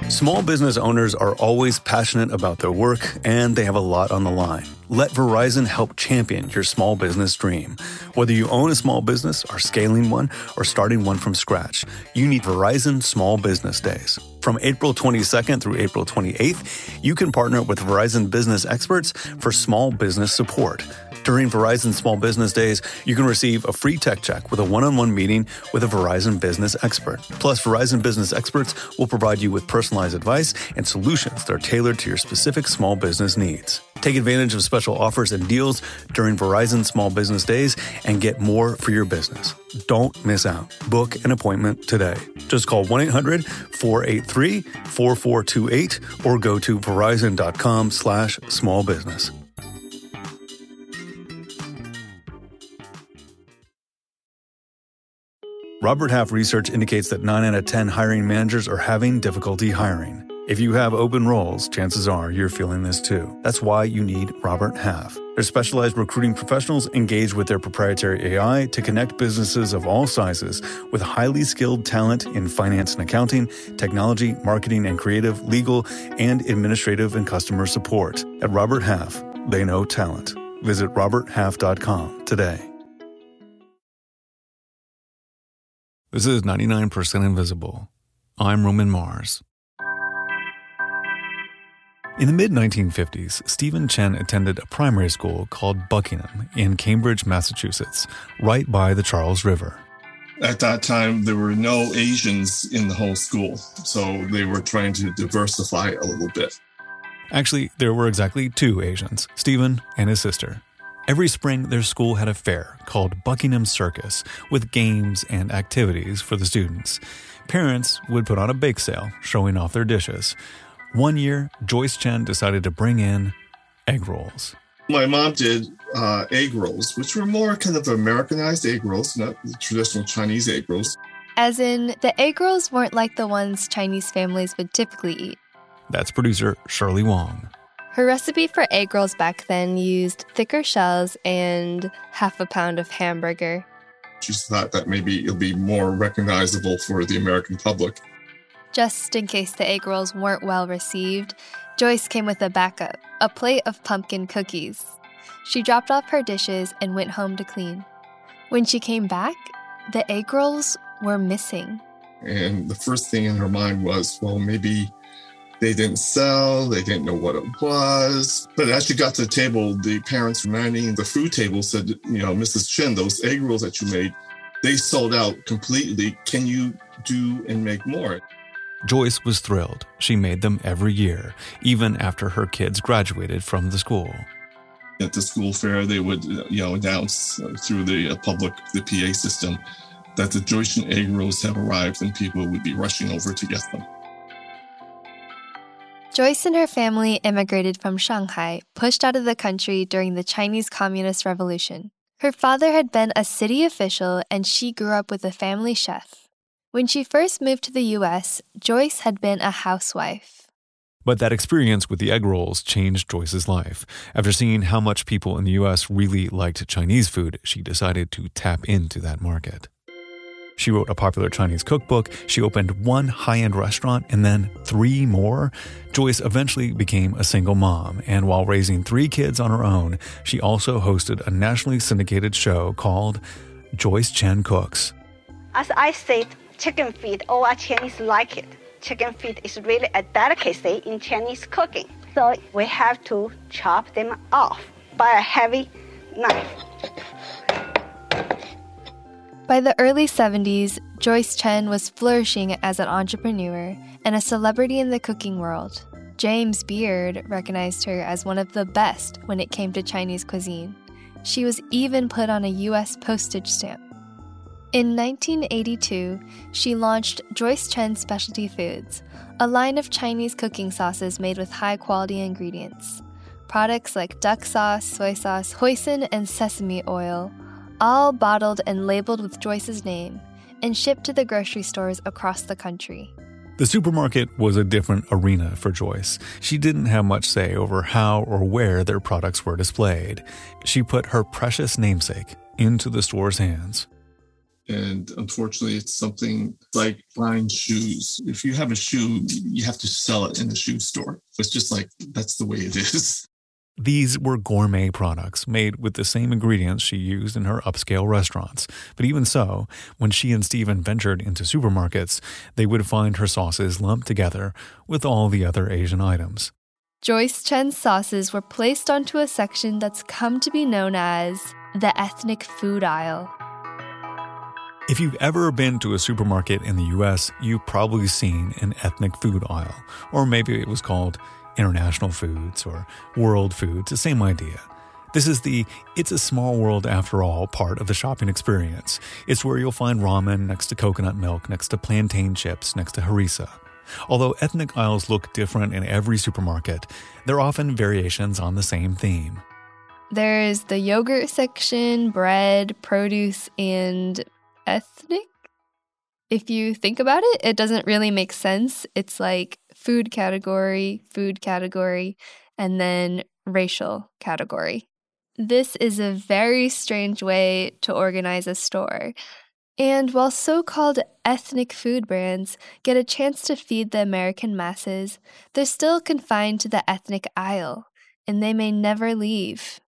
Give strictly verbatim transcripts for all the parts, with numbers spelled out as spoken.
Small business owners are always passionate about their work, and they have a lot on the line. Let Verizon help champion your small business dream. Whether you own a small business, are scaling one, or starting one from scratch, you need Verizon Small Business Days. From April twenty-second through April twenty-eighth, you can partner with Verizon business experts for small business support. During Verizon Small Business Days, you can receive a free tech check with a one-on-one meeting with a Verizon business expert. Plus, Verizon business experts will provide you with personalized advice and solutions that are tailored to your specific small business needs. Take advantage of special offers and deals during Verizon Small Business Days and get more for your business. Don't miss out. Book an appointment today. Just call one eight hundred four eight three four four two eight or go to verizon.com slash small business. Robert Half research indicates that nine out of ten hiring managers are having difficulty hiring. If you have open roles, chances are you're feeling this too. That's why you need Robert Half. Their specialized recruiting professionals engage with their proprietary A I to connect businesses of all sizes with highly skilled talent in finance and accounting, technology, marketing and creative, legal, and administrative and customer support. At Robert Half, they know talent. Visit robert half dot com today. This is ninety-nine percent Invisible. I'm Roman Mars. In the mid nineteen fifties, Stephen Chen attended a primary school called Buckingham in Cambridge, Massachusetts, right by the Charles River. At that time, there were no Asians in the whole school, so they were trying to diversify a little bit. Actually, there were exactly two Asians, Stephen and his sister. Every spring, their school had a fair called Buckingham Circus with games and activities for the students. Parents would put on a bake sale, showing off their dishes. One year, Joyce Chen decided to bring in egg rolls. My mom did uh, egg rolls, which were more kind of Americanized egg rolls, not the traditional Chinese egg rolls. As in, the egg rolls weren't like the ones Chinese families would typically eat. That's producer Shirley Wong. Her recipe for egg rolls back then used thicker shells and half a pound of hamburger. She thought that maybe it'll be more recognizable for the American public. Just in case the egg rolls weren't well received, Joyce came with a backup, a plate of pumpkin cookies. She dropped off her dishes and went home to clean. When she came back, the egg rolls were missing. And the first thing in her mind was, well, maybe they didn't sell, they didn't know what it was. But as she got to the table, the parents manning the food table said, you know, Missus Chen, those egg rolls that you made, they sold out completely. Can you do and make more? Joyce was thrilled. She made them every year, even after her kids graduated from the school. At the school fair, they would, you know, announce uh, through the uh, public, the P A system, that the Joyce Chen egg rolls have arrived and people would be rushing over to get them. Joyce and her family immigrated from Shanghai, pushed out of the country during the Chinese Communist Revolution. Her father had been a city official, and she grew up with a family chef. When she first moved to the U S, Joyce had been a housewife. But that experience with the egg rolls changed Joyce's life. After seeing how much people in the U S really liked Chinese food, she decided to tap into that market. She wrote a popular Chinese cookbook, she opened one high-end restaurant, and then three more. Joyce eventually became a single mom, and while raising three kids on her own, she also hosted a nationally syndicated show called Joyce Chen Cooks. As I said, chicken feet, all our Chinese like it. Chicken feet is really a delicacy in Chinese cooking. So we have to chop them off by a heavy knife. By the early seventies, Joyce Chen was flourishing as an entrepreneur and a celebrity in the cooking world. James Beard recognized her as one of the best when it came to Chinese cuisine. She was even put on a U S postage stamp. In nineteen eighty-two, she launched Joyce Chen Specialty Foods, a line of Chinese cooking sauces made with high-quality ingredients. Products like duck sauce, soy sauce, hoisin, and sesame oil, all bottled and labeled with Joyce's name, and shipped to the grocery stores across the country. The supermarket was a different arena for Joyce. She didn't have much say over how or where their products were displayed. She put her precious namesake into the store's hands. And unfortunately, it's something like buying shoes. If you have a shoe, you have to sell it in a shoe store. It's just like, that's the way it is. These were gourmet products made with the same ingredients she used in her upscale restaurants. But even so, when she and Stephen ventured into supermarkets, they would find her sauces lumped together with all the other Asian items. Joyce Chen's sauces were placed onto a section that's come to be known as the ethnic food aisle. If you've ever been to a supermarket in the U S, you've probably seen an ethnic food aisle. Or maybe it was called International Foods or World Foods, the same idea. This is the it's a small world after all part of the shopping experience. It's where you'll find ramen next to coconut milk, next to plantain chips, next to harissa. Although ethnic aisles look different in every supermarket, they're often variations on the same theme. There's the yogurt section, bread, produce, and ethnic? If you think about it, it doesn't really make sense. It's like food category, food category, and then racial category. This is a very strange way to organize a store. And while so-called ethnic food brands get a chance to feed the American masses, they're still confined to the ethnic aisle, and they may never leave.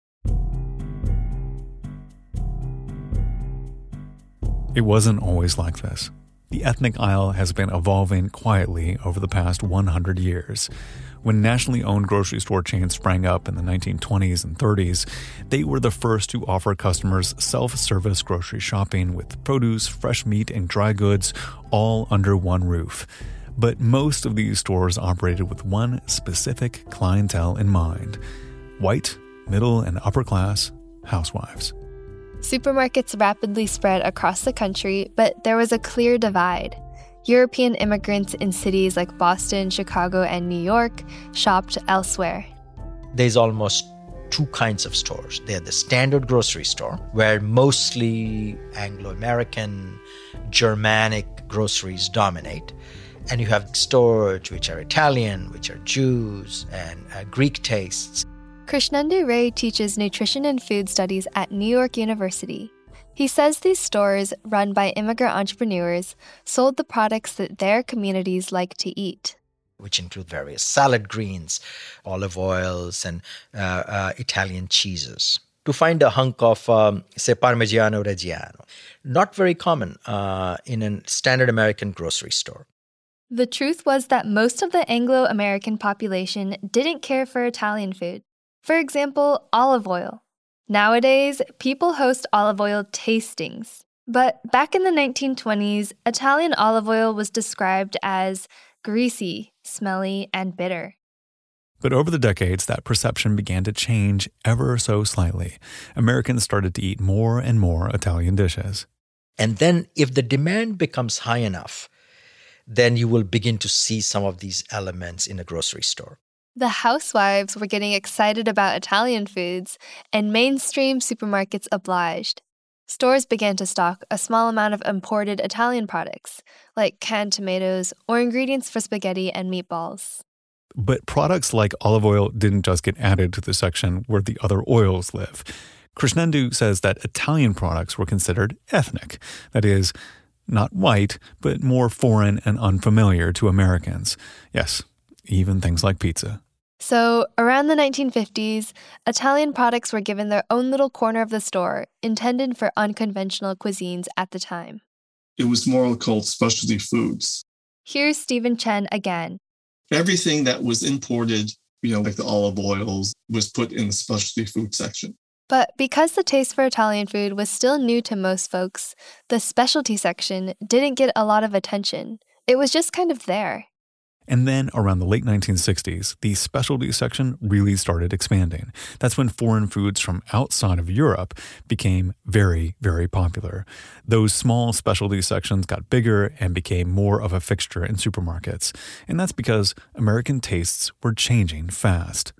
It wasn't always like this. The ethnic aisle has been evolving quietly over the past one hundred years. When nationally owned grocery store chains sprang up in the nineteen twenties and thirties, they were the first to offer customers self-service grocery shopping with produce, fresh meat, and dry goods all under one roof. But most of these stores operated with one specific clientele in mind: white, middle, and upper class housewives. Supermarkets rapidly spread across the country, but there was a clear divide. European immigrants in cities like Boston, Chicago, and New York shopped elsewhere. There's almost two kinds of stores. They're the standard grocery store, where mostly Anglo-American, Germanic groceries dominate. And you have stores which are Italian, which are Jews, and uh, Greek tastes. Krishnendu Ray teaches nutrition and food studies at New York University. He says these stores, run by immigrant entrepreneurs, sold the products that their communities like to eat, which include various salad greens, olive oils, and uh, uh, Italian cheeses. To find a hunk of, um, say, Parmigiano Reggiano, not very common uh, in a standard American grocery store. The truth was that most of the Anglo-American population didn't care for Italian food. For example, olive oil. Nowadays, people host olive oil tastings. But back in the nineteen twenties, Italian olive oil was described as greasy, smelly, and bitter. But over the decades, that perception began to change ever so slightly. Americans started to eat more and more Italian dishes. And then if the demand becomes high enough, then you will begin to see some of these elements in a grocery store. The housewives were getting excited about Italian foods, and mainstream supermarkets obliged. Stores began to stock a small amount of imported Italian products, like canned tomatoes or ingredients for spaghetti and meatballs. But products like olive oil didn't just get added to the section where the other oils live. Krishnendu says that Italian products were considered ethnic, that is, not white, but more foreign and unfamiliar to Americans. Yes, even things like pizza. So, around the nineteen fifties, Italian products were given their own little corner of the store, intended for unconventional cuisines at the time. It was more called specialty foods. Here's Stephen Chen again. Everything that was imported, you know, like the olive oils, was put in the specialty food section. But because the taste for Italian food was still new to most folks, the specialty section didn't get a lot of attention. It was just kind of there. And then around the late nineteen sixties, the specialty section really started expanding. That's when foreign foods from outside of Europe became very, very popular. Those small specialty sections got bigger and became more of a fixture in supermarkets. And that's because American tastes were changing fast.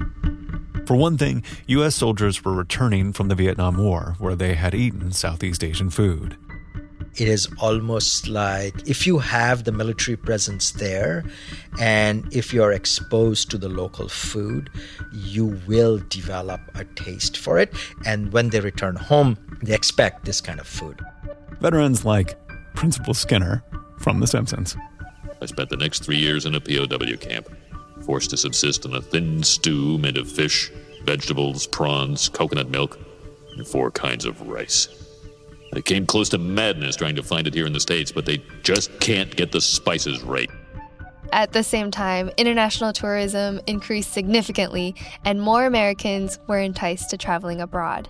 For one thing, U S soldiers were returning from the Vietnam War, where they had eaten Southeast Asian food. It is almost like if you have the military presence there and if you're exposed to the local food, you will develop a taste for it. And when they return home, they expect this kind of food. Veterans like Principal Skinner from The Simpsons. I spent the next three years in a P O W camp, forced to subsist on a thin stew made of fish, vegetables, prawns, coconut milk, and four kinds of rice. I came close to madness trying to find it here in the States, but they just can't get the spices right. At the same time, international tourism increased significantly, and more Americans were enticed to traveling abroad.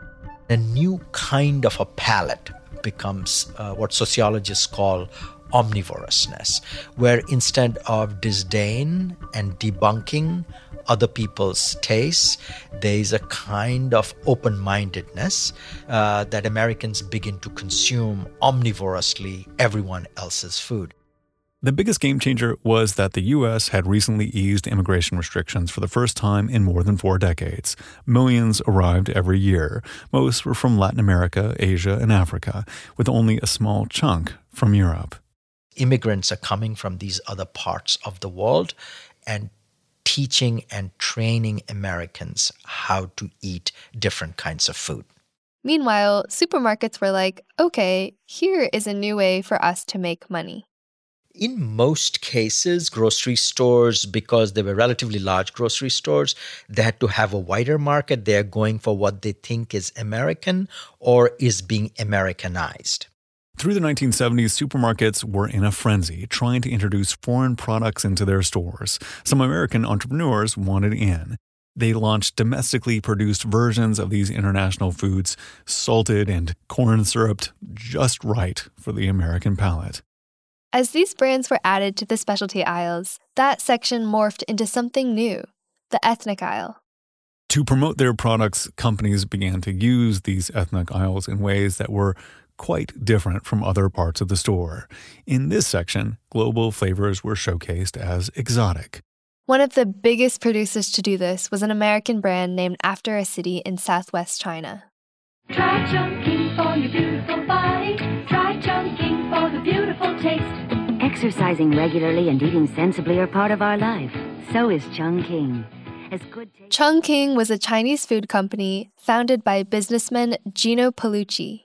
A new kind of a palate becomes uh, what sociologists call omnivorousness, where instead of disdain and debunking other people's tastes, there is a kind of open-mindedness uh, that Americans begin to consume omnivorously everyone else's food. The biggest game changer was that the U S had recently eased immigration restrictions for the first time in more than four decades. Millions arrived every year. Most were from Latin America, Asia, and Africa, with only a small chunk from Europe. Immigrants are coming from these other parts of the world and teaching and training Americans how to eat different kinds of food. Meanwhile, supermarkets were like, okay, here is a new way for us to make money. In most cases, grocery stores, because they were relatively large grocery stores, they had to have a wider market. They're going for what they think is American or is being Americanized. Through the nineteen seventies, supermarkets were in a frenzy, trying to introduce foreign products into their stores. Some American entrepreneurs wanted in. They launched domestically produced versions of these international foods, salted and corn-syruped just right for the American palate. As these brands were added to the specialty aisles, that section morphed into something new, the ethnic aisle. To promote their products, companies began to use these ethnic aisles in ways that were quite different from other parts of the store. In this section, global flavors were showcased as exotic. One of the biggest producers to do this was an American brand named after a city in southwest China. Try Chungking for your beautiful body. Try Chungking for the beautiful taste. Exercising regularly and eating sensibly are part of our life. So is Chungking. As good t- Chungking was a Chinese food company founded by businessman Gino Paolucci.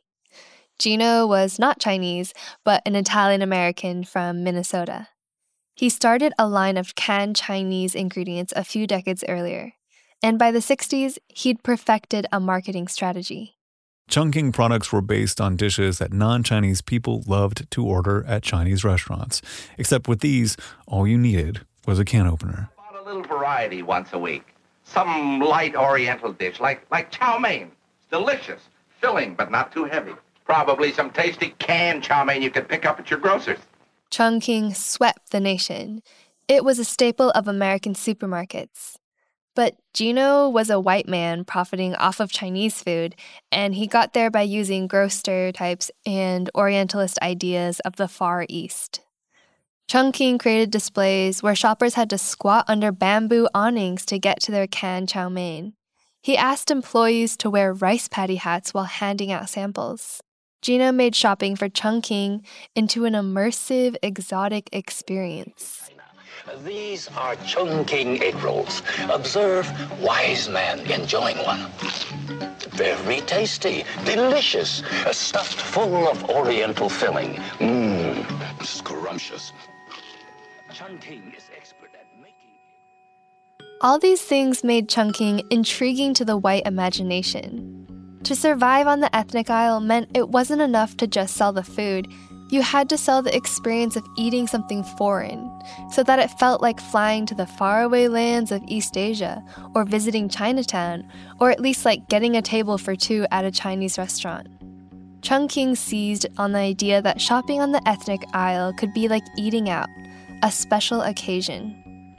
Gino was not Chinese, but an Italian-American from Minnesota. He started a line of canned Chinese ingredients a few decades earlier, and by the sixties, he'd perfected a marketing strategy. Chungking products were based on dishes that non-Chinese people loved to order at Chinese restaurants. Except with these, all you needed was a can opener. A little variety once a week. Some light oriental dish like, like chow mein. It's delicious, filling, but not too heavy. Probably some tasty canned chow mein you could pick up at your grocer's. Chungking swept the nation. It was a staple of American supermarkets. But Gino was a white man profiting off of Chinese food, and he got there by using gross stereotypes and Orientalist ideas of the Far East. Chungking created displays where shoppers had to squat under bamboo awnings to get to their canned chow mein. He asked employees to wear rice paddy hats while handing out samples. Gino made shopping for Chungking into an immersive, exotic experience. These are Chungking egg rolls. Observe wise man enjoying one. Very tasty, delicious, stuffed full of oriental filling. Mmm, scrumptious. Chungking is expert at making it. All these things made Chungking intriguing to the white imagination. To survive on the ethnic aisle meant it wasn't enough to just sell the food. You had to sell the experience of eating something foreign, so that it felt like flying to the faraway lands of East Asia, or visiting Chinatown, or at least like getting a table for two at a Chinese restaurant. Chungking seized on the idea that shopping on the ethnic aisle could be like eating out, a special occasion.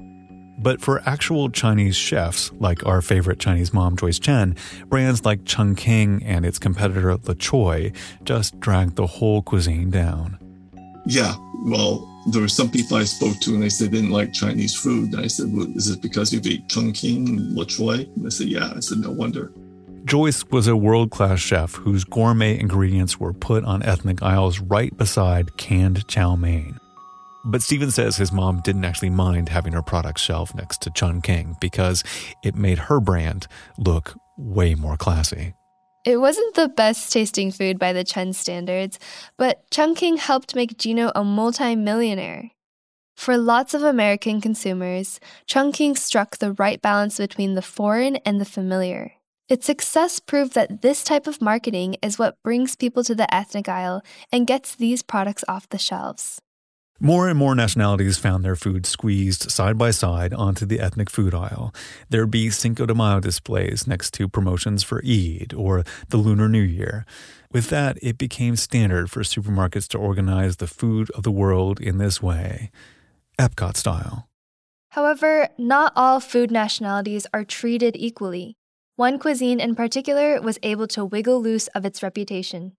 But for actual Chinese chefs, like our favorite Chinese mom, Joyce Chen, brands like Chungking and its competitor Le Choy just dragged the whole cuisine down. Yeah, well, there were some people I spoke to and they said they didn't like Chinese food. And I said, well, is it because you've eaten Chungking and Le Choy? And they said, yeah. I said, no wonder. Joyce was a world-class chef whose gourmet ingredients were put on ethnic aisles right beside canned chow mein. But Stephen says his mom didn't actually mind having her products shelved next to Chungking because it made her brand look way more classy. It wasn't the best tasting food by the Chen standards, but Chungking helped make Gino a multi-millionaire. For lots of American consumers, Chungking struck the right balance between the foreign and the familiar. Its success proved that this type of marketing is what brings people to the ethnic aisle and gets these products off the shelves. More and more nationalities found their food squeezed side by side onto the ethnic food aisle. There'd be Cinco de Mayo displays next to promotions for Eid or the Lunar New Year. With that, it became standard for supermarkets to organize the food of the world in this way, Epcot style. However, not all food nationalities are treated equally. One cuisine in particular was able to wiggle loose of its reputation.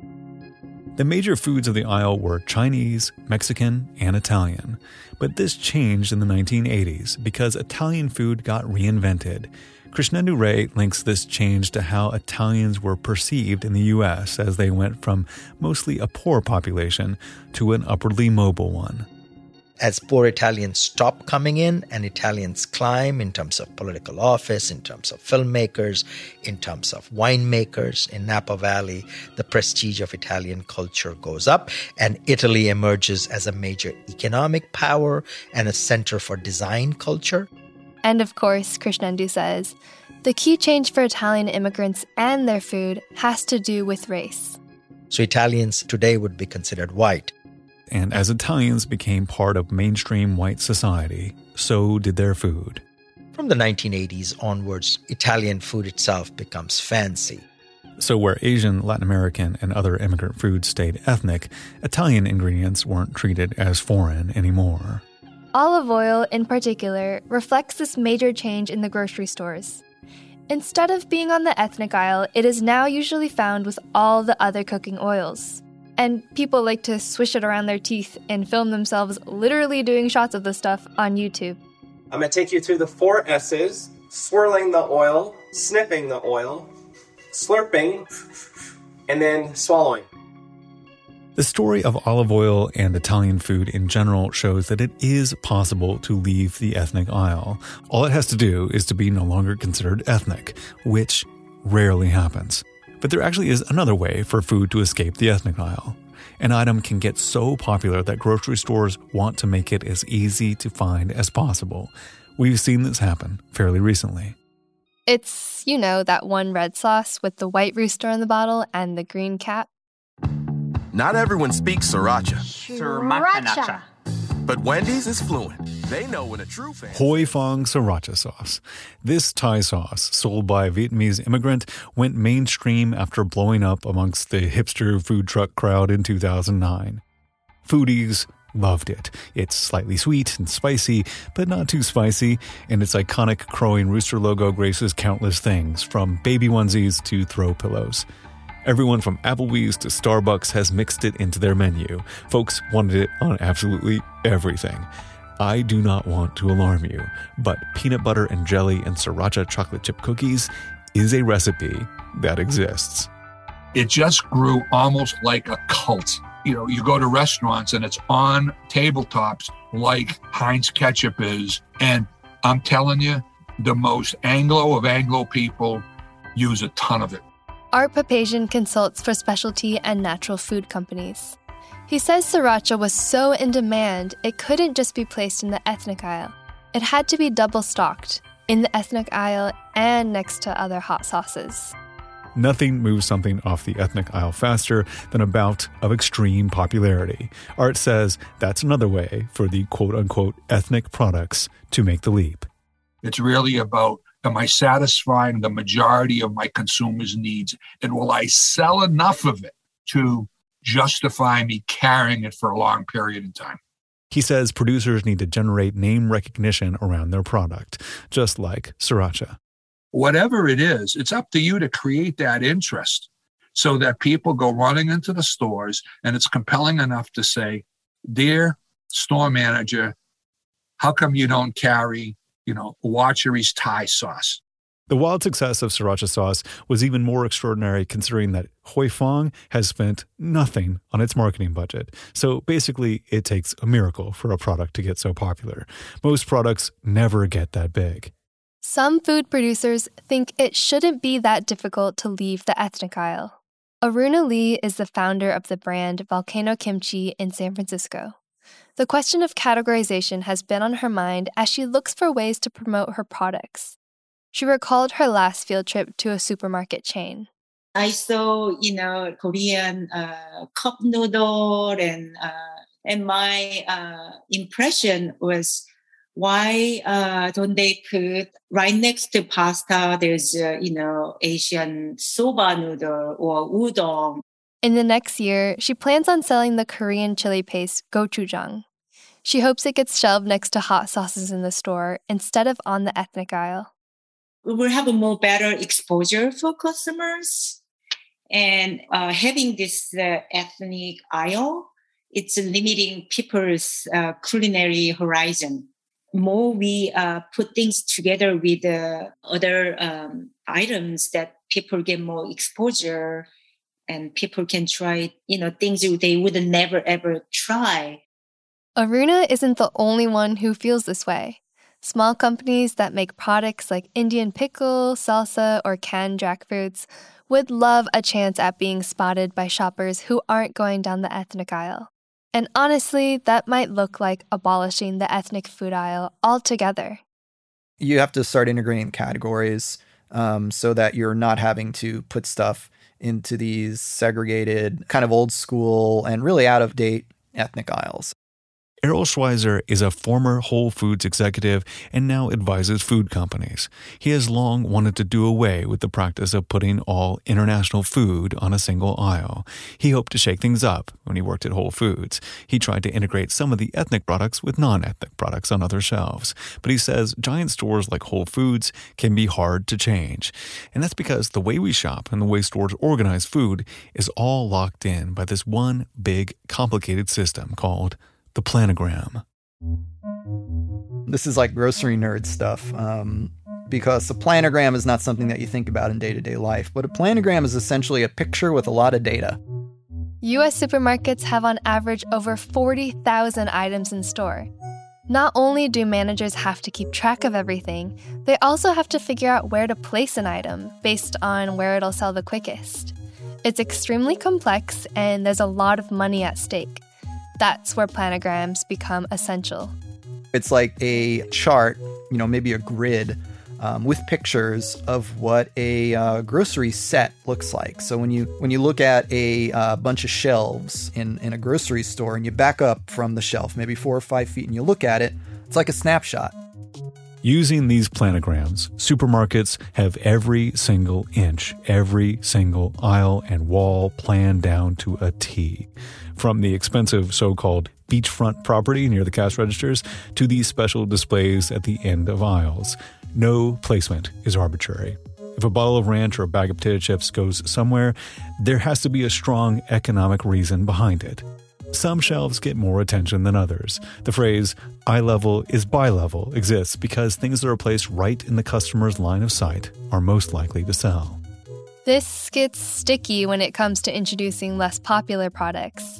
The major foods of the aisle were Chinese, Mexican, and Italian. But this changed in the nineteen eighties because Italian food got reinvented. Krishnendu Ray links this change to how Italians were perceived in the U S as they went from mostly a poor population to an upwardly mobile one. As poor Italians stop coming in and Italians climb in terms of political office, in terms of filmmakers, in terms of winemakers in Napa Valley, the prestige of Italian culture goes up and Italy emerges as a major economic power and a center for design culture. And of course, Krishnendu says, the key change for Italian immigrants and their food has to do with race. So Italians today would be considered white. And as Italians became part of mainstream white society, so did their food. From the nineteen eighties onwards, Italian food itself becomes fancy. So where Asian, Latin American, and other immigrant foods stayed ethnic, Italian ingredients weren't treated as foreign anymore. Olive oil, in particular, reflects this major change in the grocery stores. Instead of being on the ethnic aisle, it is now usually found with all the other cooking oils. And people like to swish it around their teeth and film themselves literally doing shots of this stuff on YouTube. I'm going to take you through the four S's: swirling the oil, sniffing the oil, slurping, and then swallowing. The story of olive oil and Italian food in general shows that it is possible to leave the ethnic aisle. All it has to do is to be no longer considered ethnic, which rarely happens. But there actually is another way for food to escape the ethnic aisle. An item can get so popular that grocery stores want to make it as easy to find as possible. We've seen this happen fairly recently. It's, you know, that one red sauce with the white rooster on the bottle and the green cap. Not everyone speaks Sriracha. Sriracha. But Wendy's is fluent. They know when a true fan... Hoi Fong Sriracha sauce. This Thai sauce, sold by a Vietnamese immigrant, went mainstream after blowing up amongst the hipster food truck crowd in two thousand nine. Foodies loved it. It's slightly sweet and spicy, but not too spicy, and its iconic crowing rooster logo graces countless things, from baby onesies to throw pillows. Everyone from Applebee's to Starbucks has mixed it into their menu. Folks wanted it on absolutely everything. I do not want to alarm you, but peanut butter and jelly and Sriracha chocolate chip cookies is a recipe that exists. It just grew almost like a cult. You know, you go to restaurants and it's on tabletops like Heinz ketchup is. And I'm telling you, the most Anglo of Anglo people use a ton of it. Art Papazian consults for specialty and natural food companies. He says Sriracha was so in demand, it couldn't just be placed in the ethnic aisle. It had to be double-stocked, in the ethnic aisle and next to other hot sauces. Nothing moves something off the ethnic aisle faster than a bout of extreme popularity. Art says that's another way for the quote-unquote ethnic products to make the leap. It's really about, am I satisfying the majority of my consumers' needs? And will I sell enough of it to justify me carrying it for a long period of time? He says producers need to generate name recognition around their product, just like Sriracha. Whatever it is, it's up to you to create that interest so that people go running into the stores and it's compelling enough to say, dear store manager, how come you don't carry, you know, Wachery's Thai sauce? The wild success of Sriracha sauce was even more extraordinary considering that Hoi Fong has spent nothing on its marketing budget. So basically, it takes a miracle for a product to get so popular. Most products never get that big. Some food producers think it shouldn't be that difficult to leave the ethnic aisle. Aruna Lee is the founder of the brand Volcano Kimchi in San Francisco. The question of categorization has been on her mind as she looks for ways to promote her products. She recalled her last field trip to a supermarket chain. I saw, you know, Korean uh, cup noodle, and uh, and my uh, impression was, why uh, don't they put right next to pasta, there's, uh, you know, Asian soba noodle or udon. In the next year, she plans on selling the Korean chili paste gochujang. She hopes it gets shelved next to hot sauces in the store instead of on the ethnic aisle. We will have a more better exposure for customers. And uh, having this uh, ethnic aisle, it's limiting people's uh, culinary horizon. More we uh, put things together with uh, other um, items, that people get more exposure and people can try, you know, things they would never ever try. Aruna isn't the only one who feels this way. Small companies that make products like Indian pickle, salsa, or canned jackfruits would love a chance at being spotted by shoppers who aren't going down the ethnic aisle. And honestly, that might look like abolishing the ethnic food aisle altogether. You have to start integrating categories um, so that you're not having to put stuff into these segregated, kind of old school and really out of date ethnic aisles. Errol Schweizer is a former Whole Foods executive and now advises food companies. He has long wanted to do away with the practice of putting all international food on a single aisle. He hoped to shake things up when he worked at Whole Foods. He tried to integrate some of the ethnic products with non-ethnic products on other shelves. But he says giant stores like Whole Foods can be hard to change. And that's because the way we shop and the way stores organize food is all locked in by this one big, complicated system called the planogram. This is like grocery nerd stuff, um, because the planogram is not something that you think about in day-to-day life, but a planogram is essentially a picture with a lot of data. U S supermarkets have on average over forty thousand items in store. Not only do managers have to keep track of everything, they also have to figure out where to place an item based on where it'll sell the quickest. It's extremely complex, and there's a lot of money at stake. That's where planograms become essential. It's like a chart, you know, maybe a grid um, with pictures of what a uh, grocery set looks like. So when you when you look at a uh, bunch of shelves in, in a grocery store and you back up from the shelf, maybe four or five feet, and you look at it, it's like a snapshot. Using these planograms, supermarkets have every single inch, every single aisle and wall planned down to a T. From the expensive so-called beachfront property near the cash registers to these special displays at the end of aisles. No placement is arbitrary. If a bottle of ranch or a bag of potato chips goes somewhere, there has to be a strong economic reason behind it. Some shelves get more attention than others. The phrase, eye level is buy level, exists because things that are placed right in the customer's line of sight are most likely to sell. This gets sticky when it comes to introducing less popular products.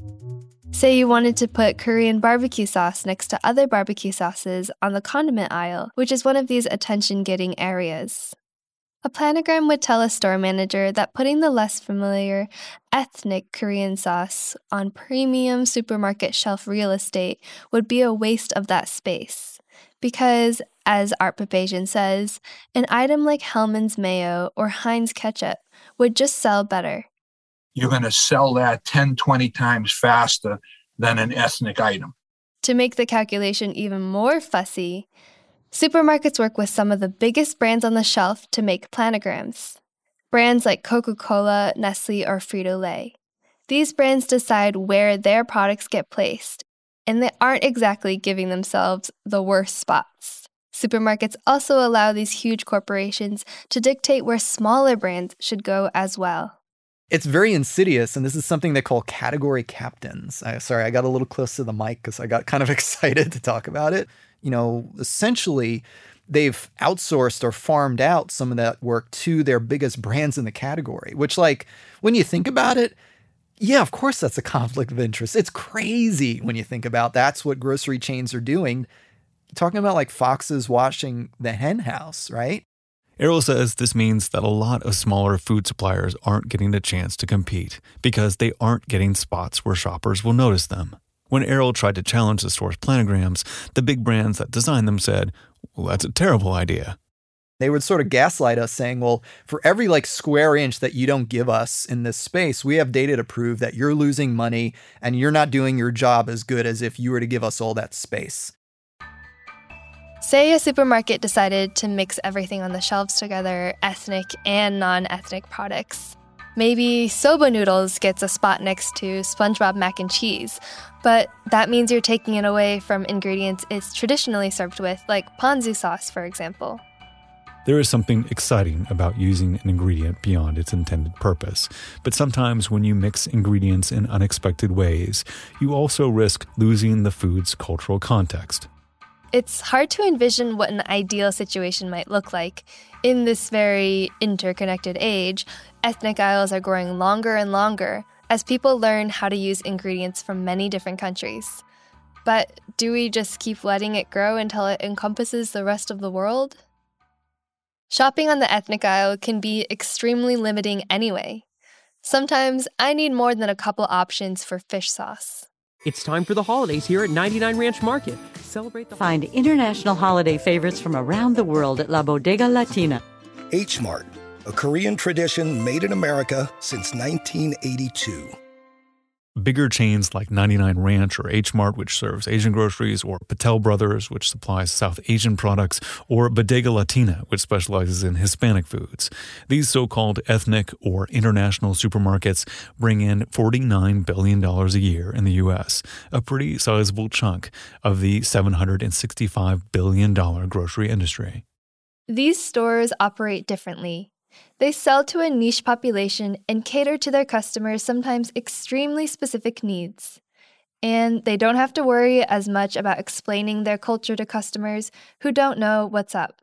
Say you wanted to put Korean barbecue sauce next to other barbecue sauces on the condiment aisle, which is one of these attention-getting areas. A planogram would tell a store manager that putting the less familiar ethnic Korean sauce on premium supermarket shelf real estate would be a waste of that space. Because, as Art Papazian says, an item like Hellmann's mayo or Heinz ketchup would just sell better. You're going to sell that ten, twenty times faster than an ethnic item. To make the calculation even more fussy, supermarkets work with some of the biggest brands on the shelf to make planograms. Brands like Coca-Cola, Nestle, or Frito-Lay. These brands decide where their products get placed, and they aren't exactly giving themselves the worst spots. Supermarkets also allow these huge corporations to dictate where smaller brands should go as well. It's very insidious, and this is something they call category captains. I, sorry, I got a little close to the mic because I got kind of excited to talk about it. You know, essentially, they've outsourced or farmed out some of that work to their biggest brands in the category, which, like, when you think about it, yeah, of course that's a conflict of interest. It's crazy when you think about that's what grocery chains are doing. talking about like foxes watching the hen house, right? Errol says this means that a lot of smaller food suppliers aren't getting a chance to compete because they aren't getting spots where shoppers will notice them. When Errol tried to challenge the store's planograms, the big brands that designed them said, well, that's a terrible idea. They would sort of gaslight us saying, well, for every like square inch that you don't give us in this space, we have data to prove that you're losing money and you're not doing your job as good as if you were to give us all that space. Say a supermarket decided to mix everything on the shelves together, ethnic and non-ethnic products. Maybe soba noodles gets a spot next to SpongeBob mac and cheese, but that means you're taking it away from ingredients it's traditionally served with, like ponzu sauce, for example. There is something exciting about using an ingredient beyond its intended purpose, but sometimes when you mix ingredients in unexpected ways, you also risk losing the food's cultural context. It's hard to envision what an ideal situation might look like. In this very interconnected age, ethnic aisles are growing longer and longer as people learn how to use ingredients from many different countries. But do we just keep letting it grow until it encompasses the rest of the world? Shopping on the ethnic aisle can be extremely limiting anyway. Sometimes I need more than a couple options for fish sauce. It's time for the holidays here at ninety-nine Ranch Market. Celebrate the Find international holiday favorites from around the world at La Bodega Latina. H-Mart, a Korean tradition made in America since nineteen eighty-two. Bigger chains like ninety-nine Ranch or H-Mart, which serves Asian groceries, or Patel Brothers, which supplies South Asian products, or Bodega Latina, which specializes in Hispanic foods. These so-called ethnic or international supermarkets bring in forty-nine billion dollars a year in the U S, a pretty sizable chunk of the seven hundred sixty-five billion dollars grocery industry. These stores operate differently. They sell to a niche population and cater to their customers' sometimes extremely specific needs. And they don't have to worry as much about explaining their culture to customers who don't know what's up.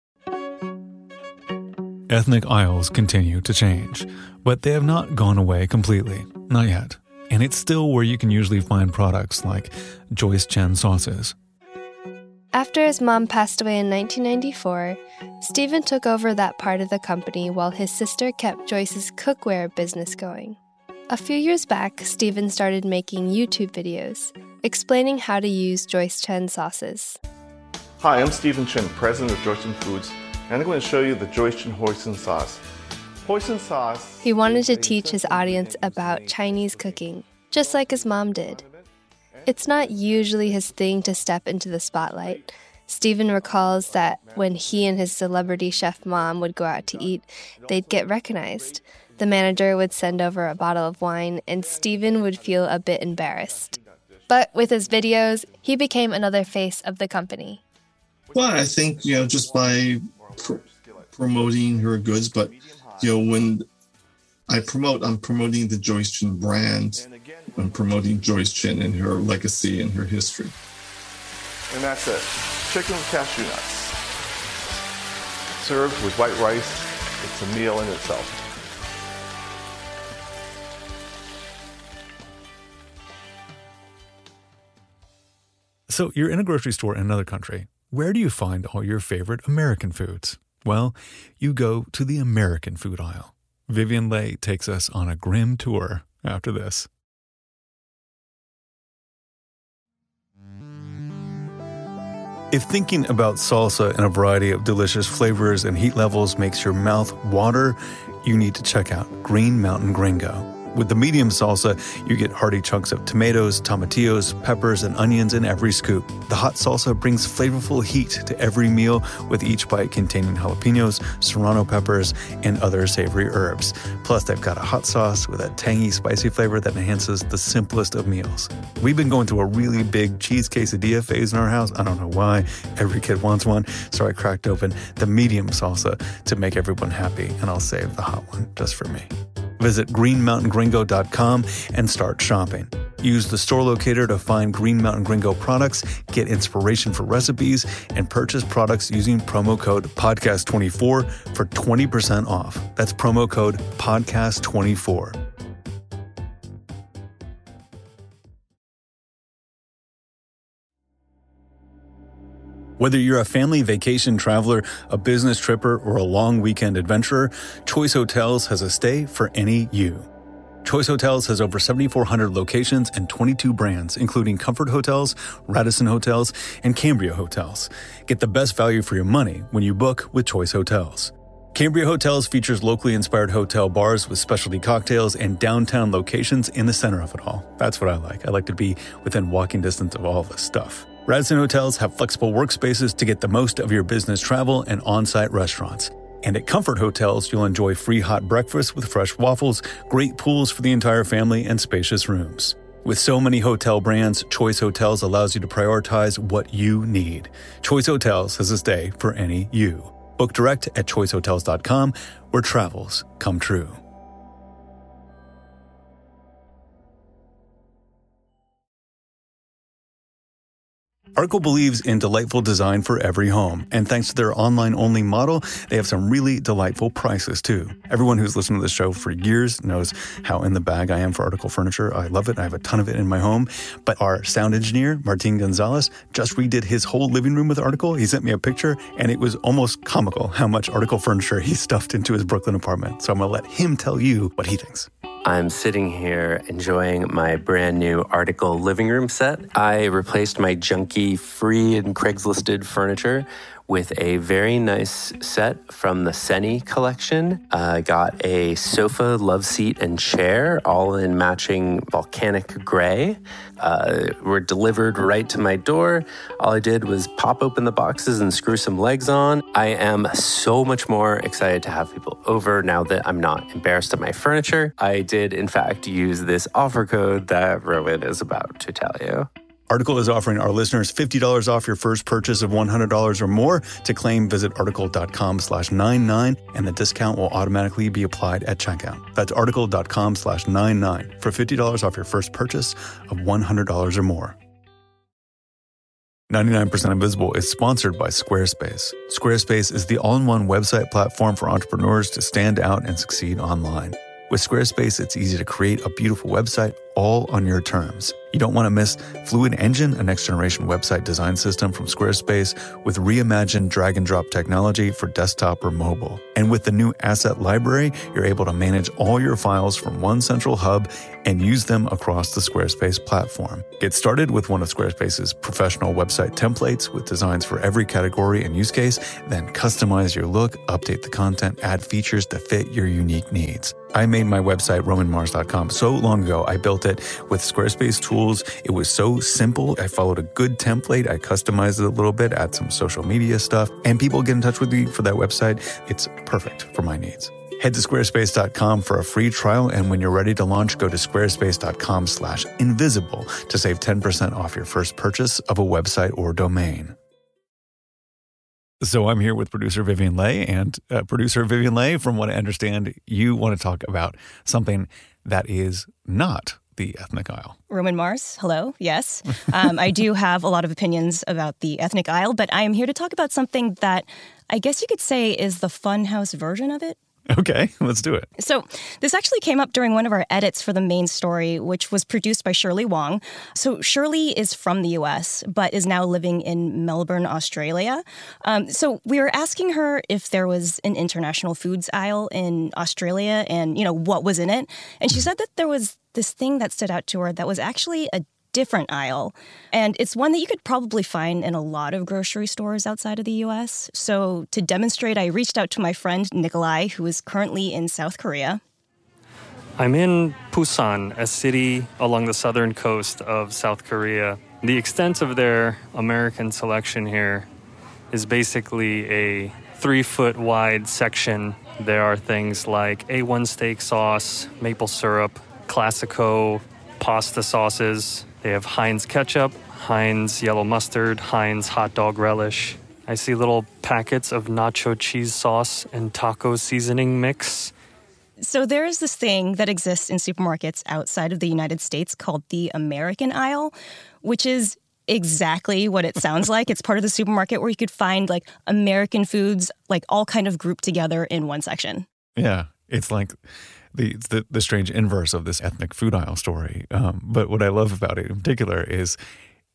Ethnic aisles continue to change, but they have not gone away completely. Not yet. And it's still where you can usually find products like Joyce Chen sauces. After his mom passed away in nineteen ninety-four, Stephen took over that part of the company while his sister kept Joyce's cookware business going. A few years back, Stephen started making YouTube videos, explaining how to use Joyce Chen sauces. Hi, I'm Stephen Chen, president of Joyce Chen Foods, and I'm going to show you the Joyce Chen hoisin sauce. Hoisin sauce... He wanted to teach his audience about Chinese cooking, just like his mom did. It's not usually his thing to step into the spotlight. Stephen recalls that when he and his celebrity chef mom would go out to eat, they'd get recognized. The manager would send over a bottle of wine, and Stephen would feel a bit embarrassed. But with his videos, he became another face of the company. Well, I think, you know, just by pr- promoting her goods, but, you know, when I promote, I'm promoting the Joyce Chen brand. I'm promoting Joyce Chen and her legacy and her history. And that's it. Chicken with cashew nuts. Served with white rice. It's a meal in itself. So you're in a grocery store in another country. Where do you find all your favorite American foods? Well, you go to the American food aisle. Vivian Leigh takes us on a grim tour after this. If thinking about salsa in a variety of delicious flavors and heat levels makes your mouth water, you need to check out Green Mountain Gringo. With the medium salsa, you get hearty chunks of tomatoes, tomatillos, peppers, and onions in every scoop. The hot salsa brings flavorful heat to every meal, with each bite containing jalapenos, serrano peppers, and other savory herbs. Plus, they've got a hot sauce with a tangy, spicy flavor that enhances the simplest of meals. We've been going through a really big cheese quesadilla phase in our house. I don't know why. Every kid wants one, so I cracked open the medium salsa to make everyone happy, and I'll save the hot one just for me. Visit green mountain gringo dot com and start shopping. Use the store locator to find Green Mountain Gringo products, get inspiration for recipes, and purchase products using promo code podcast twenty-four for twenty percent off. That's promo code podcast twenty-four. Whether you're a family vacation traveler, a business tripper, or a long weekend adventurer, Choice Hotels has a stay for any you. Choice Hotels has over seventy-four hundred locations and twenty-two brands, including Comfort Hotels, Radisson Hotels, and Cambria Hotels. Get the best value for your money when you book with Choice Hotels. Cambria Hotels features locally inspired hotel bars with specialty cocktails and downtown locations in the center of it all. That's what I like. I like to be within walking distance of all this stuff. Radisson Hotels have flexible workspaces to get the most of your business travel and on-site restaurants. And at Comfort Hotels, you'll enjoy free hot breakfast with fresh waffles, great pools for the entire family, and spacious rooms. With so many hotel brands, Choice Hotels allows you to prioritize what you need. Choice Hotels has a stay for any you. Book direct at choice hotels dot com, where travels come true. Article believes in delightful design for every home, and thanks to their online-only model, they have some really delightful prices, too. Everyone who's listened to this show for years knows how in the bag I am for Article furniture. I love it. I have a ton of it in my home. But our sound engineer, Martin Gonzalez, just redid his whole living room with Article. He sent me a picture, and it was almost comical how much Article furniture he stuffed into his Brooklyn apartment. So I'm going to let him tell you what he thinks. I'm sitting here enjoying my brand new Article living room set. I replaced my junky free and Craigslisted furniture with a very nice set from the Seni collection. I uh, got a sofa, love seat, and chair, all in matching volcanic gray. Uh, were delivered right to my door. All I did was pop open the boxes and screw some legs on. I am so much more excited to have people over now that I'm not embarrassed of my furniture. I did, in fact, use this offer code that Rowan is about to tell you. Article is offering our listeners fifty dollars off your first purchase of one hundred dollars or more. To claim, visit article.com slash 99, and the discount will automatically be applied at checkout. That's article.com slash 99 for fifty dollars off your first purchase of one hundred dollars or more. ninety-nine percent Invisible is sponsored by Squarespace. Squarespace is the all-in-one website platform for entrepreneurs to stand out and succeed online. With Squarespace, it's easy to create a beautiful website all on your terms. You don't want to miss Fluid Engine, a next-generation website design system from Squarespace with reimagined drag-and-drop technology for desktop or mobile. And with the new Asset Library, you're able to manage all your files from one central hub and use them across the Squarespace platform. Get started with one of Squarespace's professional website templates with designs for every category and use case, then customize your look, update the content, add features to fit your unique needs. I made my website, roman mars dot com, so long ago. I built it with Squarespace tools. It was so simple. I followed a good template. I customized it a little bit, add some social media stuff, and people get in touch with me for that website. It's perfect for my needs. Head to squarespace dot com for a free trial, and when you're ready to launch, go to squarespace.com slash invisible to save ten percent off your first purchase of a website or domain. So I'm here with producer Vivian Leigh, and uh, producer Vivian Leigh, from what I understand, you want to talk about something that is not the ethnic aisle. Roman Mars, hello, yes. Um, I do have a lot of opinions about the ethnic aisle, but I am here to talk about something that I guess you could say is the funhouse version of it. Okay, let's do it. So this actually came up during one of our edits for the main story, which was produced by Shirley Wong. So Shirley is from the U S, but is now living in Melbourne, Australia. Um, so we were asking her if there was an international foods aisle in Australia and, you know, what was in it. And she said that there was this thing that stood out to her that was actually a different aisle. And it's one that you could probably find in a lot of grocery stores outside of the U S. So to demonstrate, I reached out to my friend Nikolai, who is currently in South Korea. I'm in Busan, a city along the southern coast of South Korea. The extent of their American selection here is basically a three-foot wide section. There are things like A one steak sauce, maple syrup, Classico, pasta sauces. They have Heinz ketchup, Heinz yellow mustard, Heinz hot dog relish. I see little packets of nacho cheese sauce and taco seasoning mix. So there is this thing that exists in supermarkets outside of the United States called the American aisle, which is exactly what it sounds like. It's part of the supermarket where you could find like American foods, like all kind of grouped together in one section. Yeah, it's like the the, the strange inverse of this ethnic food aisle story. Um, but what I love about it in particular is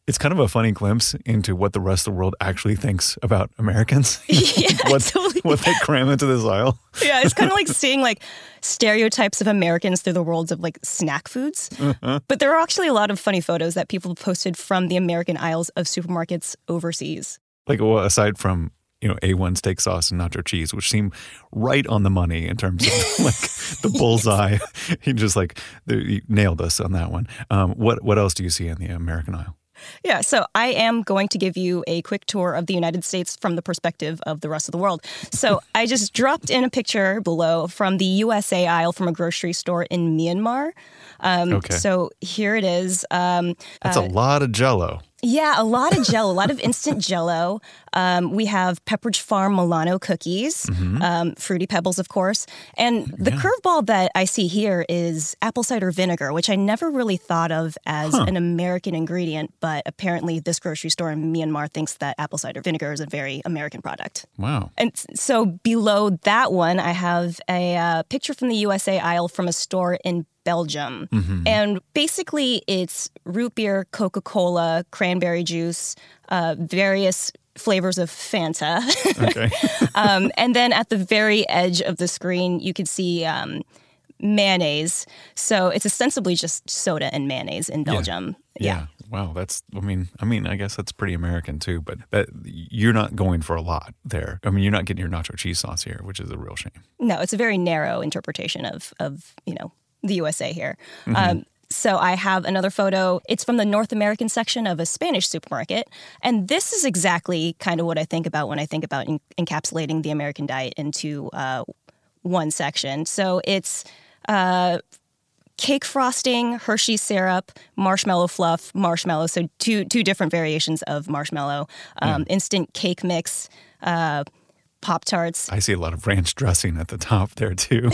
It's kind of a funny glimpse into what the rest of the world actually thinks about Americans. Yeah, what, totally. what they cram into this aisle. Yeah, it's kind of like seeing like stereotypes of Americans through the worlds of like snack foods. Uh-huh. But there are actually a lot of funny photos that people posted from the American aisles of supermarkets overseas. Like, well, aside from, you know, A one steak sauce and nacho cheese, which seem right on the money in terms of like the bullseye. He just like, he nailed us on that one. Um, what, what else do you see in the American aisle? Yeah, so I am going to give you a quick tour of the United States from the perspective of the rest of the world. So I just dropped in a picture below from the U S A aisle from a grocery store in Myanmar. Um, Okay. So here it is. Um, That's uh, a lot of Jell-O. Yeah, a lot of Jell-O, a lot of instant Jell-O. Um, we have Pepperidge Farm Milano cookies, Mhm. um, Fruity Pebbles, of course. And the Yeah. curveball that I see here is apple cider vinegar, which I never really thought of as Huh. an American ingredient, but apparently this grocery store in Myanmar thinks that apple cider vinegar is a very American product. Wow. And so below that one, I have a uh, picture from the U S A aisle from a store in Belgium. Mhm. And basically, it's root beer, Coca-Cola, cranberry juice, uh, various flavors of Fanta. Okay. um, and then at the very edge of the screen, you can see um, mayonnaise. So it's ostensibly just soda and mayonnaise in Belgium. Yeah. Wow. That's, I mean, I mean, I guess that's pretty American too, but that you're not going for a lot there. I mean, you're not getting your nacho cheese sauce here, which is a real shame. No, it's a very narrow interpretation of, of you know, the U S A here. Mhm. Um, so I have another photo. It's from the North American section of a Spanish supermarket. And this is exactly kind of what I think about when I think about en- encapsulating the American diet into uh, one section. So it's uh, cake frosting, Hershey syrup, marshmallow fluff, marshmallow. So two two different variations of marshmallow, um, instant cake mix, uh, Pop-Tarts. I see a lot of ranch dressing at the top there too.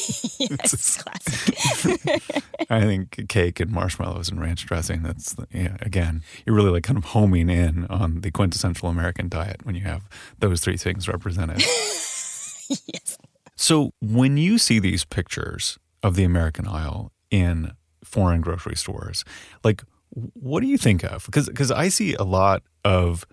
Yes, classic. I think cake and marshmallows and ranch dressing, that's, yeah, again, you're really like kind of homing in on the quintessential American diet when you have those three things represented. Yes. So when you see these pictures of the American aisle in foreign grocery stores, like, what do you think of? Because because I see a lot of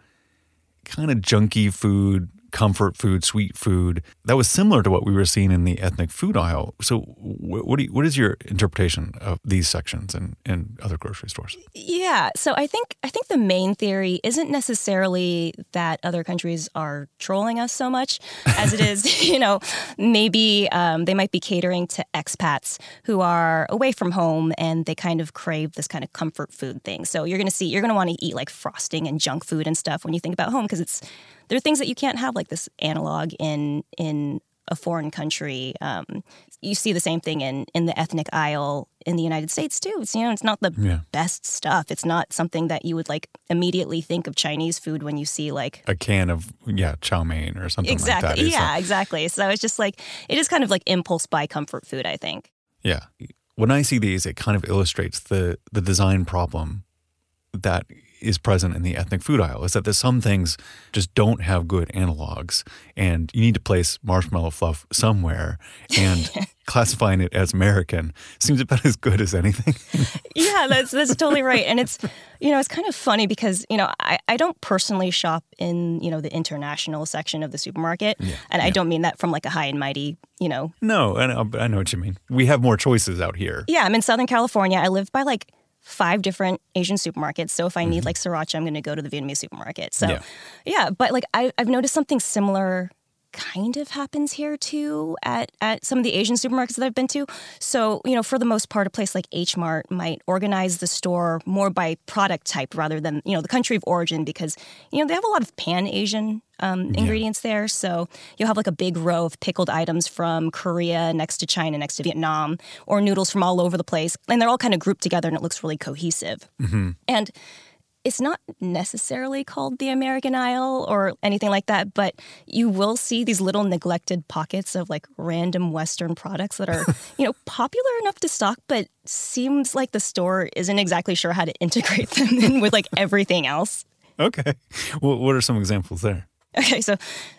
kind of junky food, comfort food, sweet food that was similar to what we were seeing in the ethnic food aisle. So wh- what do you, what is your interpretation of these sections in, in other grocery stores? Yeah, so I think I think the main theory isn't necessarily that other countries are trolling us so much as it is, you know, maybe um, they might be catering to expats who are away from home and they kind of crave this kind of comfort food thing. So you're going to see, you're going to want to eat like frosting and junk food and stuff when you think about home because it's there are things that you can't have like this analog in in a foreign country. Um, you see the same thing in, in the ethnic aisle in the United States too. It's, you know, it's not the Yeah. best stuff. It's not something that you would like immediately think of Chinese food when you see like A can of, yeah, chow mein or something exactly. like that. It's Yeah, a- exactly. So it's just like it is kind of like impulse buy comfort food, I think. Yeah. When I see these, it kind of illustrates the the design problem that is present in the ethnic food aisle, is that there's some things just don't have good analogs, and you need to place marshmallow fluff somewhere, and classifying it as American seems about as good as anything. Yeah, that's that's totally right. And it's, you know, it's kind of funny because, you know, I, I don't personally shop in, you know, the international section of the supermarket. Yeah, and I don't mean that from like a high and mighty, you know. No, I know, I know what you mean. We have more choices out here. Yeah, I'm in Southern California. I live by like five different Asian supermarkets. So if I need like sriracha, I'm going to go to the Vietnamese supermarket. So Yeah. yeah, but like I, I've noticed something similar kind of happens here too at, at some of the Asian supermarkets that I've been to. So, you know, for the most part, a place like H Mart might organize the store more by product type rather than, you know, the country of origin because, you know, they have a lot of pan-Asian um, ingredients there. So you'll have like a big row of pickled items from Korea next to China, next to Vietnam, or noodles from all over the place. And they're all kind of grouped together and it looks really cohesive. Mm-hmm. And it's not necessarily called the American aisle or anything like that, but you will see these little neglected pockets of like random Western products that are, you know, popular enough to stock, but seems like the store isn't exactly sure how to integrate them in with like everything else. Okay. Well, what are some examples there? Okay, so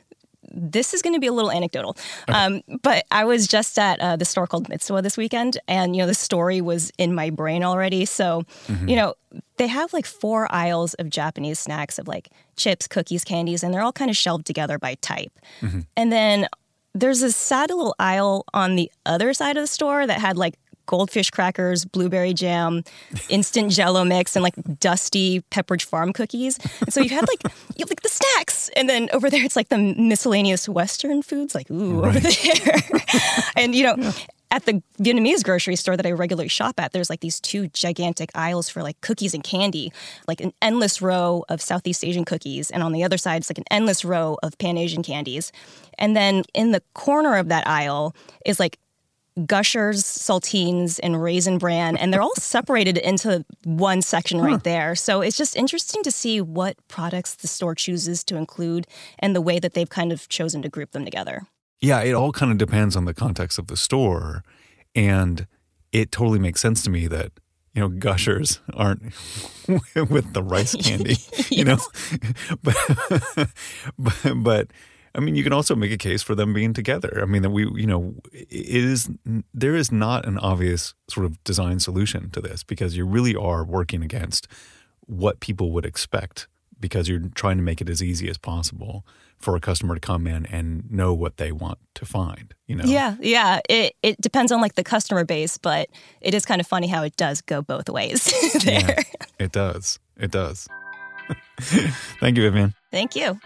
this is going to be a little anecdotal. Okay. Um, but I was just at uh, the store called Mitsuwa this weekend, and, you know, the story was in my brain already. So, mm-hmm. you know, they have like four aisles of Japanese snacks of like chips, cookies, candies, and they're all kind of shelved together by type. Mm-hmm. And then there's a sad little aisle on the other side of the store that had like goldfish crackers, blueberry jam, instant Jell-O mix, and like dusty Pepperidge Farm cookies. And so you had like you have, like the snacks, and then over there it's like the miscellaneous Western foods, like ooh right. over there. And you know, yeah. at the Vietnamese grocery store that I regularly shop at, there's like these two gigantic aisles for like cookies and candy, like an endless row of Southeast Asian cookies, and on the other side it's like an endless row of Pan-Asian candies. And then in the corner of that aisle is like Gushers, Saltines, and Raisin Bran, and they're all separated into one section right huh. there. So it's just interesting to see what products the store chooses to include and the way that they've kind of chosen to group them together. Yeah, it all kind of depends on the context of the store, and it totally makes sense to me that, you know, Gushers aren't with the rice candy, yes. you know, but, but, but I mean, you can also make a case for them being together. I mean, that we, you know, it is, there is not an obvious sort of design solution to this, because you really are working against what people would expect, because you're trying to make it as easy as possible for a customer to come in and know what they want to find, you know? Yeah, yeah. It it depends on like the customer base, but it is kind of funny how it does go both ways there. Yeah, it does. It does. Thank you, Vivian. Thank you.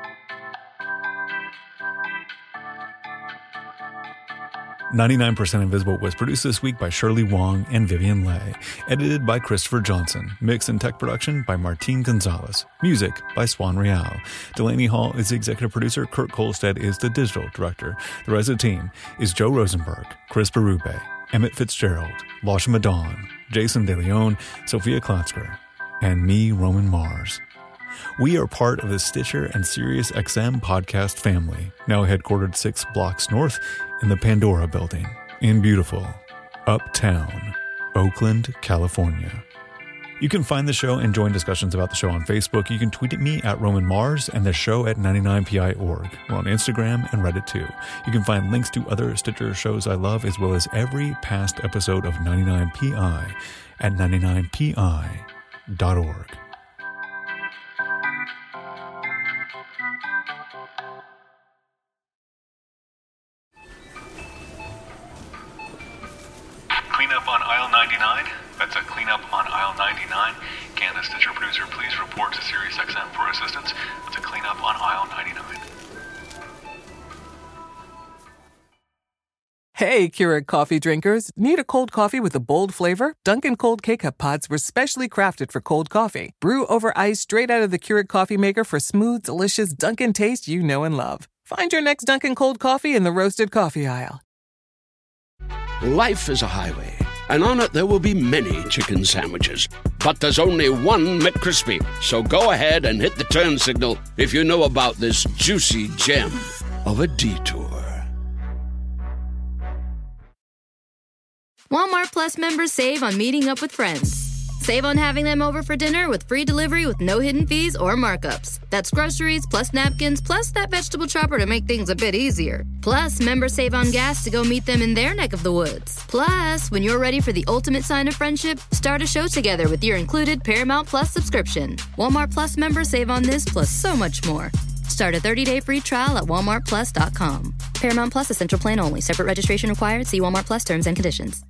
ninety-nine percent Invisible was produced this week by Shirley Wong and Vivian Leigh. Edited by Christopher Johnson. Mix and tech production by Martin Gonzalez. Music by Swan Real. Delaney Hall is the executive producer. Kurt Kolstad is the digital director. The rest of the team is Joe Rosenberg, Chris Berube, Emmett Fitzgerald, Lasha Madon, Jason DeLeon, Sophia Klatzker, and me, Roman Mars. We are part of the Stitcher and SiriusXM podcast family, now headquartered six blocks north in the Pandora building in beautiful Uptown, Oakland, California. You can find the show and join discussions about the show on Facebook. You can tweet at me at Roman Mars and the show at ninety-nine P I dot org. We're on Instagram and Reddit too. You can find links to other Stitcher shows I love, as well as every past episode of ninety-nine P I at ninety-nine P I dot org. Cleanup on aisle ninety-nine. That's a cleanup on aisle ninety-nine. Can the Stitcher producer please report to SiriusXM for assistance? That's a cleanup on aisle ninety-nine. Hey, Keurig coffee drinkers. Need a cold coffee with a bold flavor? Dunkin' Cold K-Cup pods were specially crafted for cold coffee. Brew over ice straight out of the Keurig coffee maker for smooth, delicious Dunkin' taste you know and love. Find your next Dunkin' Cold coffee in the roasted coffee aisle. Life is a highway, and on it there will be many chicken sandwiches. But there's only one McCrispy. So go ahead and hit the turn signal if you know about this juicy gem of a detour. Walmart Plus members save on meeting up with friends. Save on having them over for dinner with free delivery with no hidden fees or markups. That's groceries, plus napkins, plus that vegetable chopper to make things a bit easier. Plus, members save on gas to go meet them in their neck of the woods. Plus, when you're ready for the ultimate sign of friendship, start a show together with your included Paramount Plus subscription. Walmart Plus members save on this plus so much more. Start a thirty-day free trial at walmart plus dot com. Paramount Plus Essential Plan only. Separate registration required. See Walmart Plus terms and conditions.